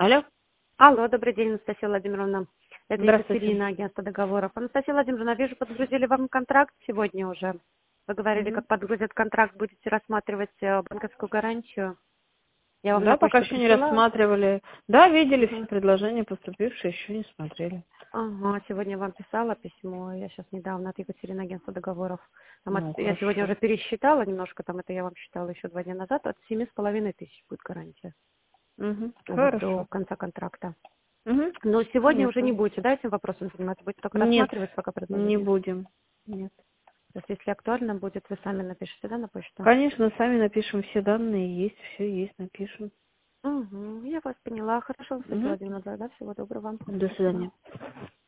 Алло, Алло, добрый день, Анастасия Владимировна. Это здравствуйте. Екатерина, агентство договоров. Анастасия Владимировна, вижу, подгрузили вам контракт сегодня уже. Вы говорили, Мгм. как подгрузят контракт, будете рассматривать банковскую гарантию. Я вам на Да, пока почту еще не присылала. рассматривали. Да, видели все Мгм. предложения поступившие, еще не смотрели. Ага, сегодня вам писала письмо. Я сейчас недавно от Екатерины, агентства договоров. Ну, Я сегодня хорошо. уже пересчитала немножко, там это я вам считала еще 2 дня назад, от 7,5 тысяч будет гарантия. Угу. Вот до Хорошо. конца контракта. Угу. Но сегодня уже не Понятно. будете, да, этим вопросом заниматься? Будете только Нет, рассматривать пока не предложение? будем. Нет. То есть, если актуально будет, вы сами напишите, да, на почту? Конечно, сами напишем все данные, есть, все есть, напишем. Угу, я вас поняла. Хорошо, Анастасия Угу. Владимировна, да, всего доброго вам. До Спасибо. свидания.